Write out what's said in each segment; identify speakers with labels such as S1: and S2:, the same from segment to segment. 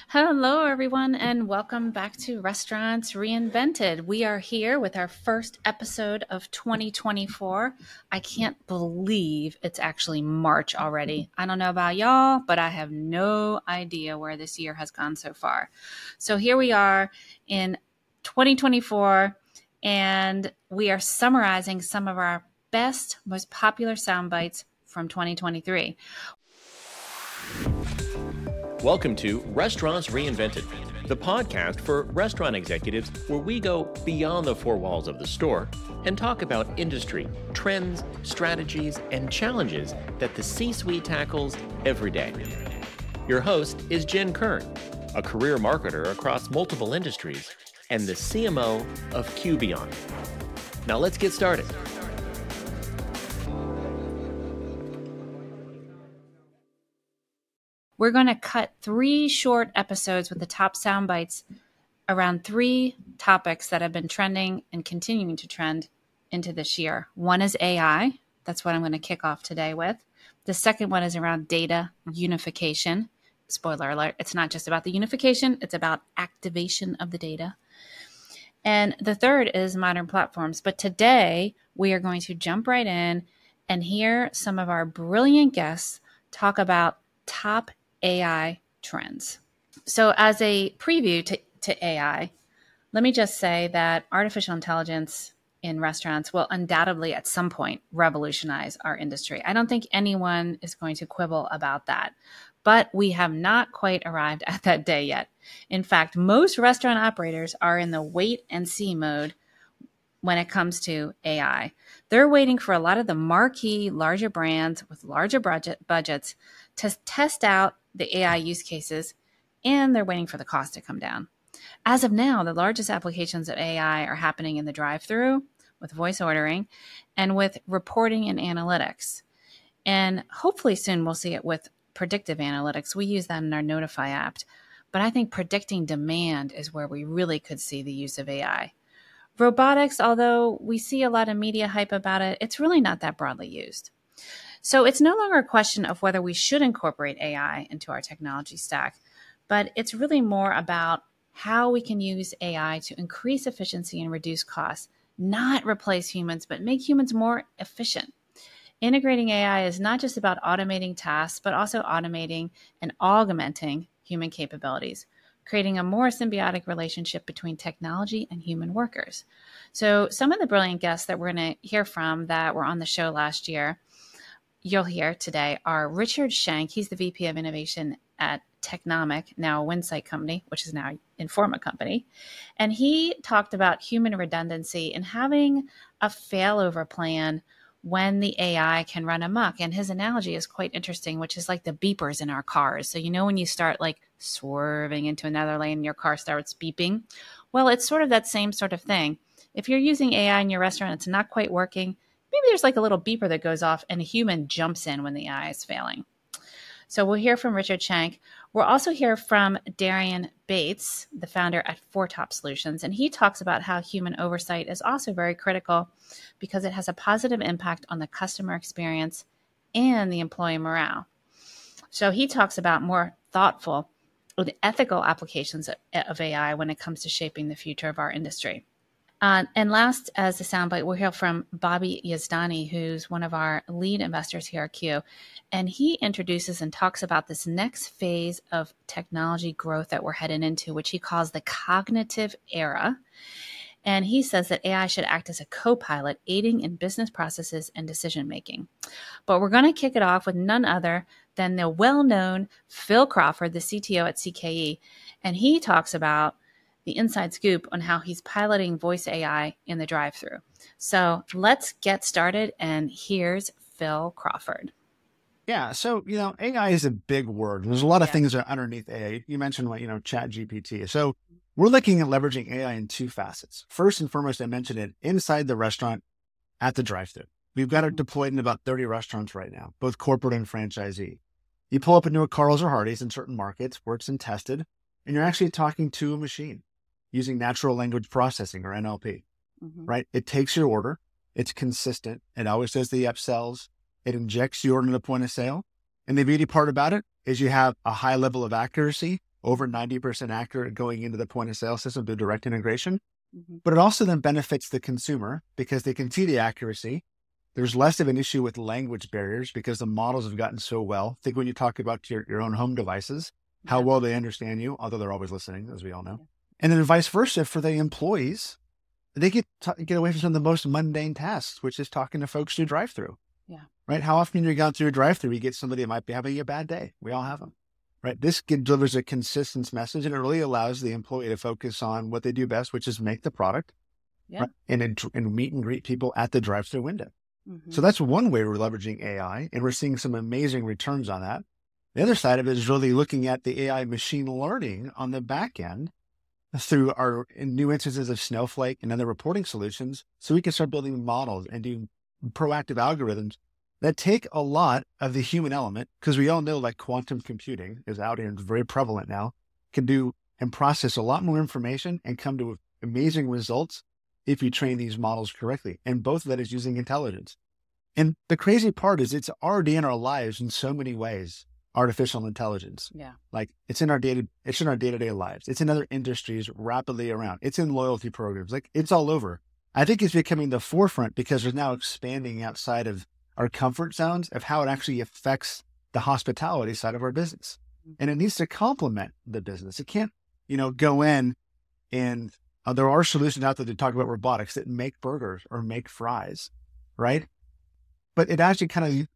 S1: Hello, everyone, and welcome back to Restaurants Reinvented. We are here with our first episode of 2024. I can't believe it's actually March already. I don't know about y'all, but I have no idea where this year has gone so far. So here we are in 2024, and we are summarizing some of our best, most popular sound bites from 2023.
S2: Welcome to Restaurants Reinvented, the podcast for restaurant executives where we go beyond the four walls of the store and talk about industry, trends, strategies, and challenges that the C-suite tackles every day. Your host is Jen Kern, a career marketer across multiple industries and the CMO of QBeyond. Now let's get started.
S1: We're going to cut 3 short episodes with the top sound bites around 3 topics that have been trending and continuing to trend into this year. One is AI. That's what I'm going to kick off today with. The second one is around data unification. Spoiler alert, it's not just about the unification, it's about activation of the data. And the third is modern platforms. But today we are going to jump right in and hear some of our brilliant guests talk about top AI trends. So as a preview to AI, let me just say that artificial intelligence in restaurants will undoubtedly at some point revolutionize our industry. I don't think anyone is going to quibble about that, but we have not quite arrived at that day yet. In fact, most restaurant operators are in the wait and see mode when it comes to AI. They're waiting for a lot of the marquee, larger brands with larger budgets to test out the AI use cases, and they're waiting for the cost to come down. As of now, the largest applications of AI are happening in the drive-thru with voice ordering and with reporting and analytics. And hopefully soon we'll see it with predictive analytics. We use that in our Notify app. But I think predicting demand is where we really could see the use of AI. Robotics, although we see a lot of media hype about it, it's really not that broadly used. So it's no longer a question of whether we should incorporate AI into our technology stack, but it's really more about how we can use AI to increase efficiency and reduce costs, not replace humans, but make humans more efficient. Integrating AI is not just about automating tasks, but also automating and augmenting human capabilities, creating a more symbiotic relationship between technology and human workers. So some of the brilliant guests that we're going to hear from that were on the show last year, you'll hear today, are Richard Shank. He's the VP of Innovation at Technomic, now a Winsight company, which is now Informa company. And he talked about human redundancy and having a failover plan when the AI can run amok. And his analogy is quite interesting, which is like the beepers in our cars. So, when you start like swerving into another lane and your car starts beeping, well, it's sort of that same sort of thing. If you're using AI in your restaurant, it's not quite working, maybe there's like a little beeper that goes off and a human jumps in when the AI is failing. So we'll hear from Richard Shank. We'll also hear from Darian Bates, the founder at Four Top Solutions, and he talks about how human oversight is also very critical because it has a positive impact on the customer experience and the employee morale. So he talks about more thoughtful and ethical applications of AI when it comes to shaping the future of our industry. And last, as a soundbite, we'll hear from Bobby Yazdani, who's one of our lead investors here at Q. And he introduces and talks about this next phase of technology growth that we're heading into, which he calls the cognitive era. And he says that AI should act as a co-pilot, aiding in business processes and decision-making. But we're going to kick it off with none other than the well-known Phil Crawford, the CTO at CKE. And he talks about the inside scoop on how he's piloting voice AI in the drive-thru. So let's get started, and here's Phil Crawford.
S3: Yeah, so, AI is a big word. There's a lot of things that are underneath AI. You mentioned, Chat GPT. So we're looking at leveraging AI in 2 facets. First and foremost, I mentioned it inside the restaurant at the drive-thru. We've got it deployed in about 30 restaurants right now, both corporate and franchisee. You pull up into a Carl's or Hardee's in certain markets where it's been tested, and you're actually talking to a machine using natural language processing or NLP, right? It takes your order. It's consistent. It always does the upsells. It injects your order into the point of sale. And the beauty part about it is you have a high level of accuracy over 90% accurate going into the point of sale system through direct integration.
S1: Mm-hmm.
S3: But it also then benefits the consumer because they can see the accuracy. There's less of an issue with language barriers because the models have gotten so well. Think when you talk about your own home devices, how well they understand you, although they're always listening, as we all know. And then vice versa for the employees, they get away from some of the most mundane tasks, which is talking to folks through drive-through.
S1: Yeah.
S3: Right? How often you're going through a drive-through, you get somebody that might be having a bad day. We all have them. Right? This delivers a consistent message, and it really allows the employee to focus on what they do best, which is make the product, right? and meet and greet people at the drive-through window.
S1: Mm-hmm.
S3: So that's one way we're leveraging AI, and we're seeing some amazing returns on that. The other side of it is really looking at the AI machine learning on the back end through our new instances of Snowflake and other reporting solutions, so we can start building models and do proactive algorithms that take a lot of the human element, because we all know like quantum computing is out here and very prevalent now, can do and process a lot more information and come to amazing results if you train these models correctly. And both of that is using intelligence. And the crazy part is it's already in our lives in so many ways, artificial intelligence.
S1: Yeah.
S3: Like it's in our day-to-day lives. It's in other industries rapidly around. It's in loyalty programs. Like it's all over. I think it's becoming the forefront because it's now expanding outside of our comfort zones of how it actually affects the hospitality side of our business. And it needs to complement the business. It can't, go in and there are solutions out there that talk about robotics that make burgers or make fries, right? But it actually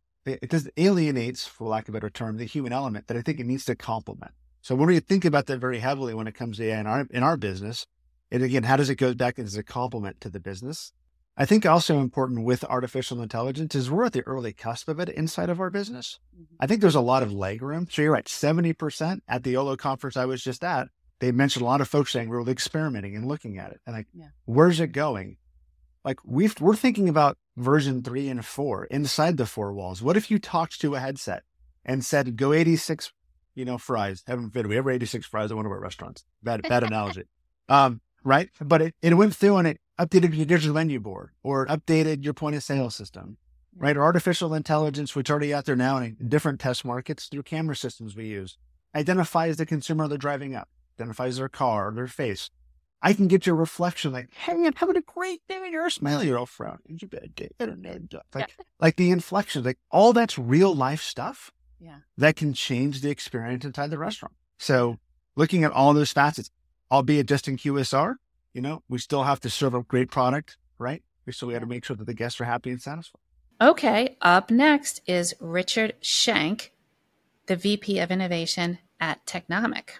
S3: it alienates, for lack of a better term, the human element that I think it needs to complement. So when we think about that very heavily when it comes to AI in our business, and again, how does it go back as a complement to the business? I think also important with artificial intelligence is we're at the early cusp of it inside of our business. Mm-hmm. I think there's a lot of leg room. So you're right, 70% at the OLO conference I was just at, they mentioned a lot of folks saying we're experimenting and looking at it. And where's it going? Like we're thinking about version 3 and 4 inside the 4 walls. What if you talked to a headset and said, go 86, fries? Heaven forbid, we ever 86 fries at one of our restaurants. Bad analogy. Right? But it went through and it updated your digital menu board or updated your point of sale system, right? Or artificial intelligence, which is already out there now in different test markets through camera systems we use, identifies the consumer they're driving up, identifies their car, their face. I can get your reflection like, hey, I'm having a great day. You're a smile. You're all frowning. It's a bad day. I don't know. Like the inflections, like all that's real life stuff that can change the experience inside the restaurant. So looking at all those facets, albeit just in QSR, we still have to serve a great product, right? We still have to make sure that the guests are happy and satisfied.
S1: Okay. Up next is Richard Schenk, the VP of Innovation at Technomic.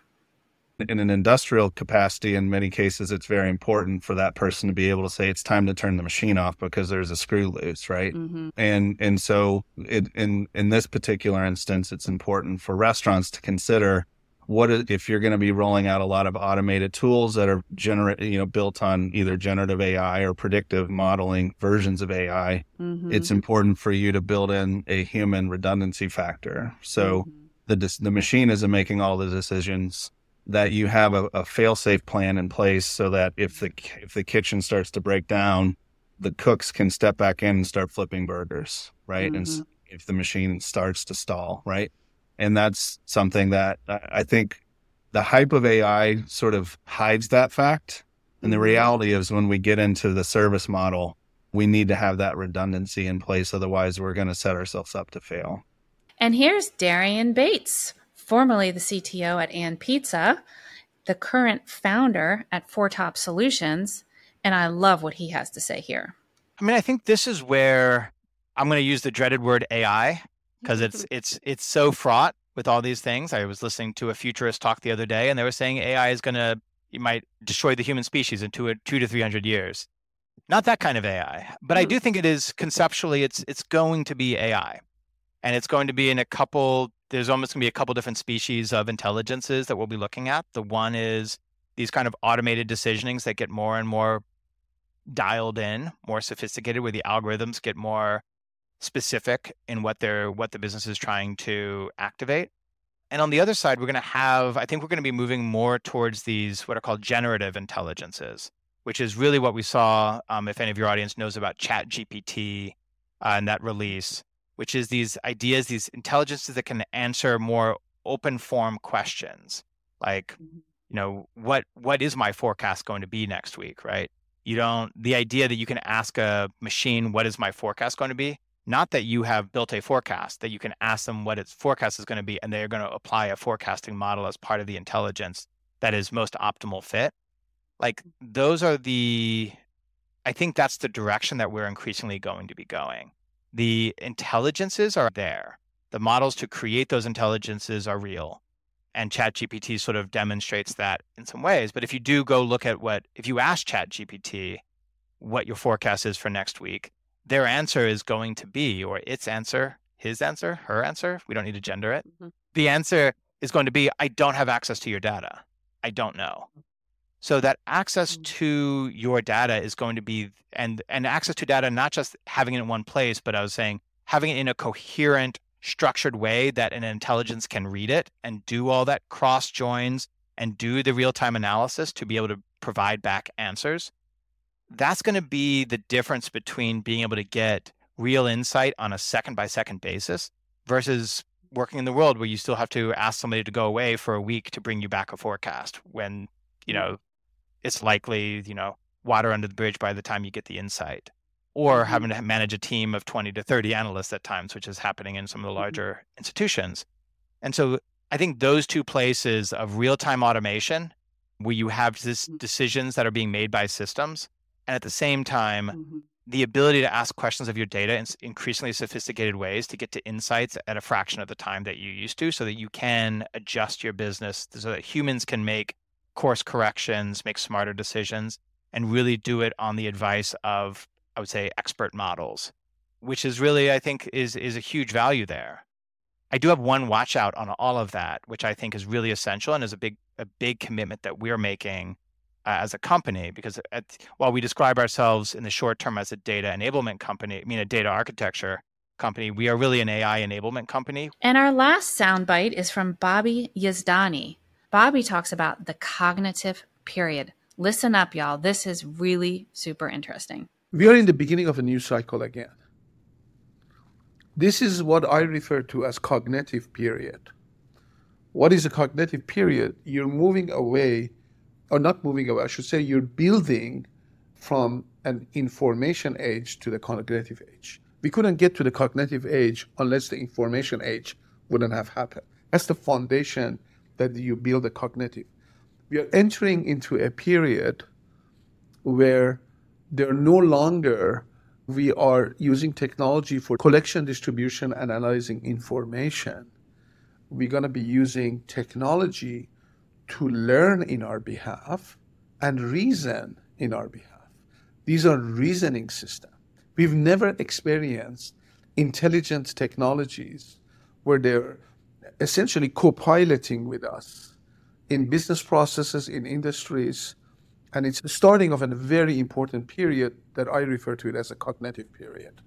S4: In an industrial capacity, in many cases, it's very important for that person to be able to say it's time to turn the machine off because there's a screw loose, right?
S1: Mm-hmm.
S4: And so in this particular instance, it's important for restaurants to consider if you're going to be rolling out a lot of automated tools that are built on either generative AI or predictive modeling versions of AI, it's important for you to build in a human redundancy factor. So the machine isn't making all the decisions, that you have a fail-safe plan in place so that if the kitchen starts to break down, the cooks can step back in and start flipping burgers, right? And if the machine starts to stall, right? And that's something that I think the hype of AI sort of hides that fact. And the reality is when we get into the service model, we need to have that redundancy in place. Otherwise, we're going to set ourselves up to fail.
S1: And here's Darian Bates, formerly the CTO at Ann Pizza, the current founder at Four Top Solutions. And I love what he has to say here.
S5: I mean, I think this is where I'm going to use the dreaded word AI, because it's so fraught with all these things. I was listening to a futurist talk the other day, and they were saying AI you might destroy the human species in 200 to 300 years. Not that kind of AI, but I do think it is conceptually, it's going to be AI, and it's going to be there's almost going to be a couple different species of intelligences that we'll be looking at. The one is these kind of automated decisionings that get more and more dialed in, more sophisticated, where the algorithms get more specific in what the business is trying to activate. And on the other side, I think we're going to be moving more towards these what are called generative intelligences, which is really what we saw, if any of your audience knows about ChatGPT and that release, which is these ideas, these intelligences that can answer more open form questions. Like, what is my forecast going to be next week, right? The idea that you can ask a machine, what is my forecast going to be? Not that you have built a forecast, that you can ask them what its forecast is going to be, and they're going to apply a forecasting model as part of the intelligence that is most optimal fit. Like I think that's the direction that we're increasingly going to be going. The intelligences are there. The models to create those intelligences are real. And ChatGPT sort of demonstrates that in some ways. But if you do go look at if you ask ChatGPT what your forecast is for next week, their answer is going to be, or its answer, his answer, her answer, we don't need to gender it. Mm-hmm. The answer is going to be, I don't have access to your data. I don't know. So that access to your data is going to be, and access to data, not just having it in one place, but I was saying having it in a coherent, structured way that an intelligence can read it and do all that cross joins and do the real-time analysis to be able to provide back answers. That's going to be the difference between being able to get real insight on a second-by-second basis versus working in the world where you still have to ask somebody to go away for a week to bring you back a forecast when, it's likely, water under the bridge by the time you get the insight, or having to manage a team of 20 to 30 analysts at times, which is happening in some of the larger institutions. And so I think those two places of real-time automation, where you have decisions that are being made by systems, and at the same time, the ability to ask questions of your data in increasingly sophisticated ways to get to insights at a fraction of the time that you used to, so that you can adjust your business so that humans can make course corrections, make smarter decisions, and really do it on the advice of, I would say, expert models, which is really, I think, is a huge value there. I do have one watch out on all of that, which I think is really essential and is a big commitment that we're making as a company, because while we describe ourselves in the short term as a data enablement company, a data architecture company, we are really an AI enablement company.
S1: And our last soundbite is from Bobby Yazdani. Bobby talks about the cognitive period. Listen up, y'all. This is really super interesting.
S6: We are in the beginning of a new cycle again. This is what I refer to as cognitive period. What is a cognitive period? You're moving away, or not moving away, I should say you're building from an information age to the cognitive age. We couldn't get to the cognitive age unless the information age wouldn't have happened. That's the foundation that you build a cognitive. We are entering into a period where we are using technology for collection, distribution, and analyzing information. We're going to be using technology to learn in our behalf and reason in our behalf. These are reasoning systems. We've never experienced intelligent technologies where they're essentially co-piloting with us in business processes, in industries, and it's the starting of a very important period that I refer to it as a cognitive period.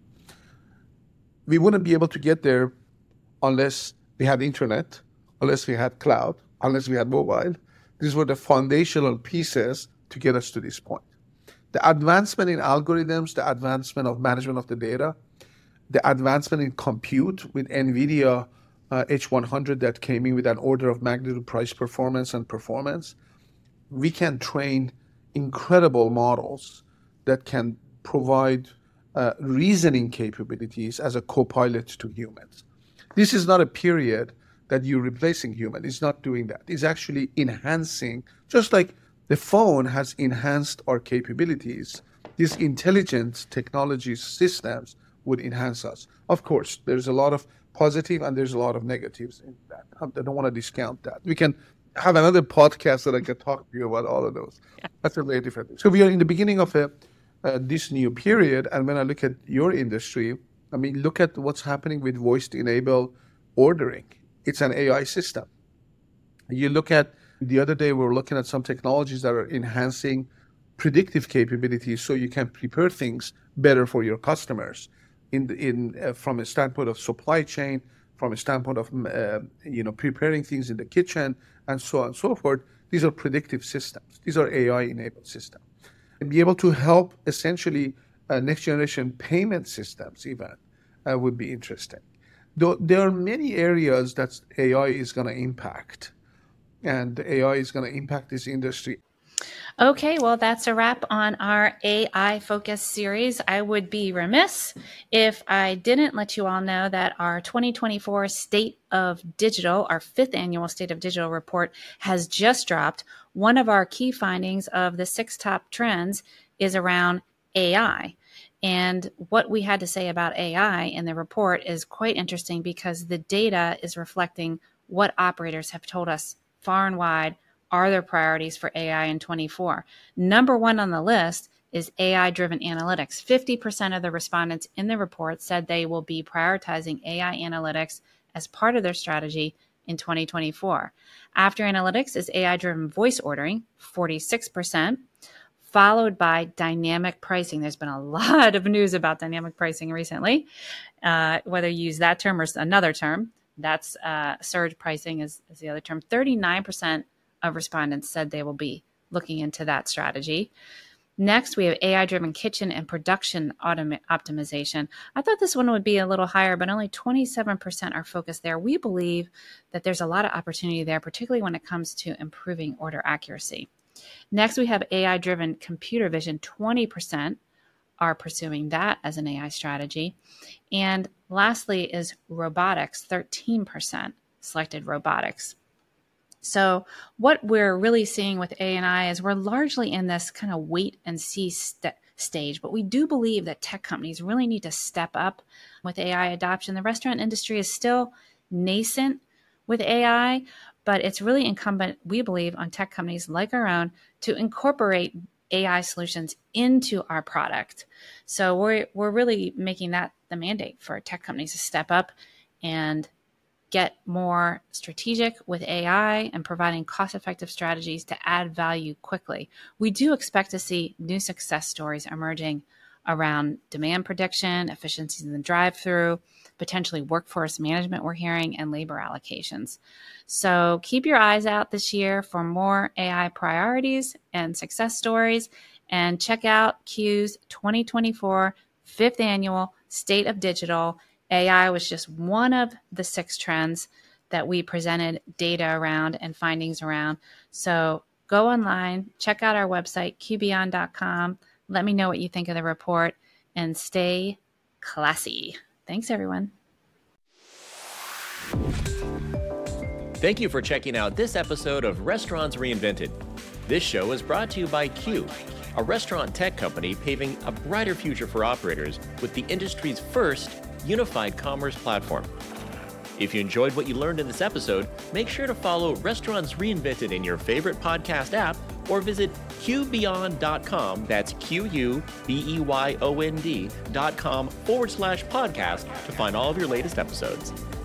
S6: We wouldn't be able to get there unless we had internet, unless we had cloud, unless we had mobile. These were the foundational pieces to get us to this point. The advancement in algorithms, the advancement of management of the data, the advancement in compute with NVIDIA H100 that came in with an order of magnitude price performance and performance, we can train incredible models that can provide reasoning capabilities as a co-pilot to humans. This is not a period that you're replacing human. It's not doing that. It's actually enhancing, just like the phone has enhanced our capabilities, these intelligent technology systems would enhance us. Of course, there's a lot of positive and there's a lot of negatives in that. I don't want to discount that. We can have another podcast that I can talk to you about all of those. Yeah. That's a very different thing. So we are in the beginning of this new period. And when I look at your industry, look at what's happening with voice-enabled ordering. It's an AI system. You look at, the other day we were looking at some technologies that are enhancing predictive capabilities so you can prepare things better for your customers from a standpoint of supply chain, from a standpoint of preparing things in the kitchen, and so on and so forth. These are predictive systems. These are AI-enabled systems. And be able to help essentially next-generation payment systems even would be interesting. Though there are many areas that AI is going to impact. and AI is going to impact this industry.
S1: Okay, well, that's a wrap on our AI focused series. I would be remiss if I didn't let you all know that our 2024 State of Digital, our 5th annual State of Digital report, has just dropped. One of our key findings of the 6 top trends is around AI. And what we had to say about AI in the report is quite interesting because the data is reflecting what operators have told us far and wide are their priorities for AI in 24. Number 1 on the list is AI-driven analytics. 50% of the respondents in the report said they will be prioritizing AI analytics as part of their strategy in 2024. After analytics is AI-driven voice ordering, 46%, followed by dynamic pricing. There's been a lot of news about dynamic pricing recently, whether you use that term or another term. That's surge pricing is the other term. 39% of respondents said they will be looking into that strategy. Next, we have AI-driven kitchen and production optimization. I thought this one would be a little higher, but only 27% are focused there. We believe that there's a lot of opportunity there, particularly when it comes to improving order accuracy. Next, we have AI-driven computer vision. 20% are pursuing that as an AI strategy. And lastly is robotics. 13% selected robotics. So what we're really seeing with AI is we're largely in this kind of wait and see stage, but we do believe that tech companies really need to step up with AI adoption. The restaurant industry is still nascent with AI, but it's really incumbent, we believe, on tech companies like our own to incorporate AI solutions into our product. So we're really making that the mandate for tech companies to step up and get more strategic with AI and providing cost-effective strategies to add value quickly. We do expect to see new success stories emerging around demand prediction, efficiencies in the drive-through, potentially workforce management we're hearing, and labor allocations. So keep your eyes out this year for more AI priorities and success stories, and check out Q's 2024 5th annual State of Digital. AI was just one of the 6 trends that we presented data around and findings around. So go online, check out our website, qbeyond.com. Let me know what you think of the report, and stay classy. Thanks, everyone.
S2: Thank you for checking out this episode of Restaurants Reinvented. This show is brought to you by Q, a restaurant tech company paving a brighter future for operators with the industry's first unified commerce platform. If you enjoyed what you learned in this episode, make sure to follow Restaurants Reinvented in your favorite podcast app or visit qbeyond.com, that's QUBEYOND.com /podcast to find all of your latest episodes.